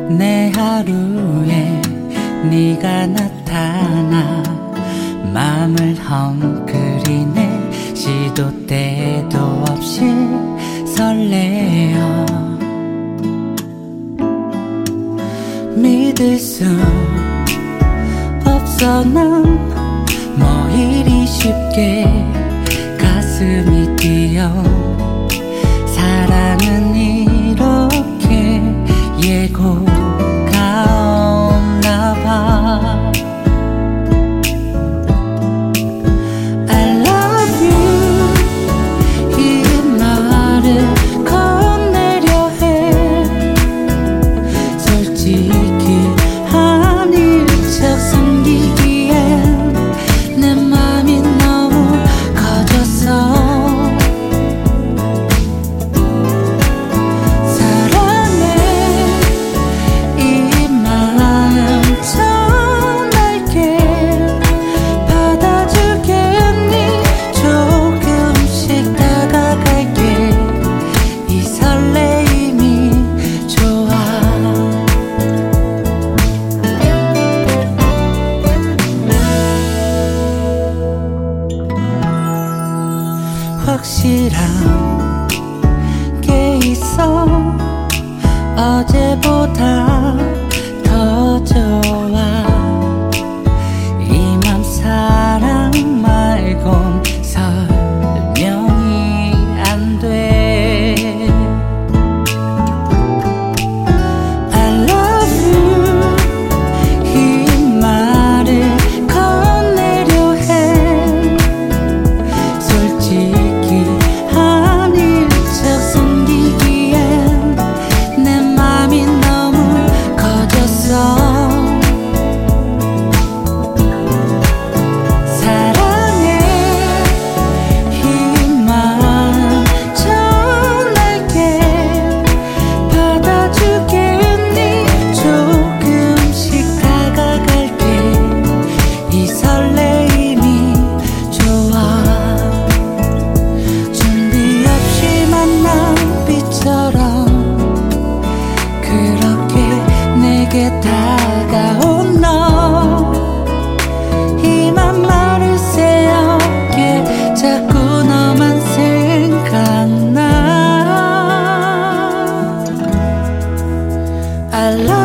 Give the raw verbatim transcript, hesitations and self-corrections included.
내 하루에 네가 나타나 마음을 헝클이네. 시도 때도 없이 설레어 믿을 수 없어. 난 뭐 이리 쉽게 가슴이 뛰어. 사랑은 이렇게 예고가 없나 봐. I love you 이 말을 건네려 해. 솔직히 아닐 척 숨기기엔 내 맘이 너무 커졌어. 확실한 게 있어. 어제보다 더 좋아. 이 맘 사랑 말곤 설명이 안 돼. I love you 이 말을 건네려 해. 솔직히 다가온 너. 이 맘 말을 새어게 자꾸 너만 생각나. I love